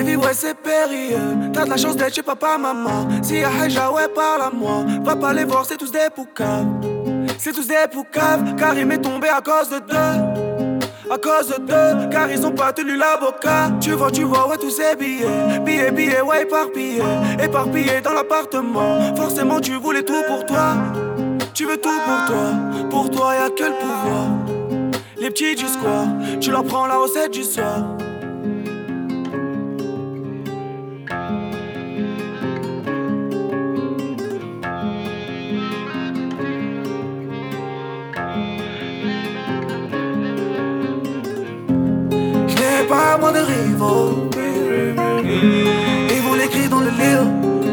vie, ouais, c'est périlleux. T'as de la chance d'être chez papa, maman. Si y'a Haja, ouais, parle à moi. Va pas les voir, c'est tous des poucaves. C'est tous des poucaves. Karim est tombé à cause de deux. À cause d'eux, car ils ont pas tenu l'avocat. Tu vois, ouais, tous ces billets. Billets, ouais, éparpillés dans l'appartement. Forcément, tu voulais tout pour toi. Tu veux tout pour toi. Pour toi, y'a que le pouvoir. Les petits du square, tu leur prends la recette du soir. Pas moins de rivaux. Ils vont l'écrire dans le livre.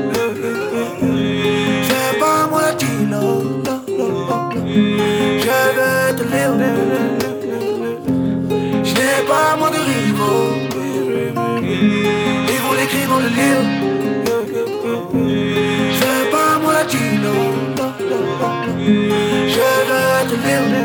J'ai pas moins de kilo. Je veux te lire. Je n'ai pas moins de rivaux. Ils vont l'écrire dans le livre. J'ai pas moins de kilo. Je veux te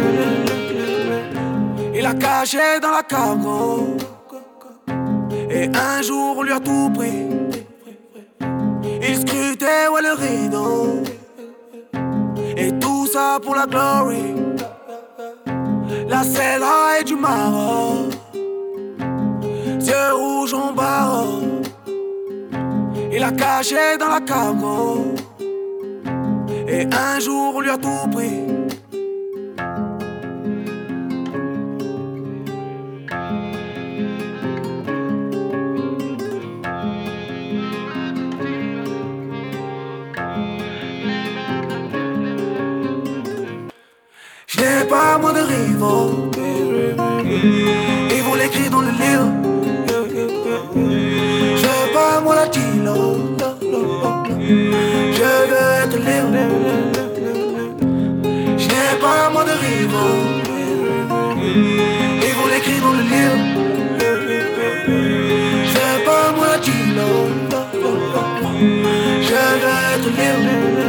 lire. Il a caché dans la cargo. Et un jour on lui a tout pris. Il scrutait, ouais, le rideau. Et tout ça pour la glory. La celle-là et du Maroc. Yeux rouges en barreau. Il a caché dans la cargo. Et un jour on lui a tout pris. J'ai pas moins de rivaux. Ils vont l'écrire dans le livre. J'ai pas moins de kilo. Je veux te lire. J'ai pas moins de rivaux. Ils vont l'écrire dans le livre. J'ai pas moins de kilo. Je veux te lire.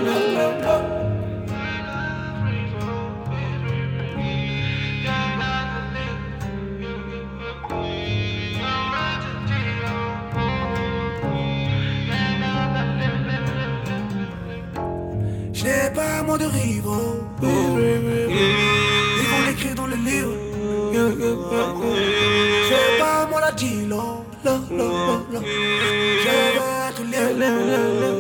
J'ai pas moins de rivaux. Ils vont l'écrire dans le livre. J'ai pas moins de kilo. Je veux te lire.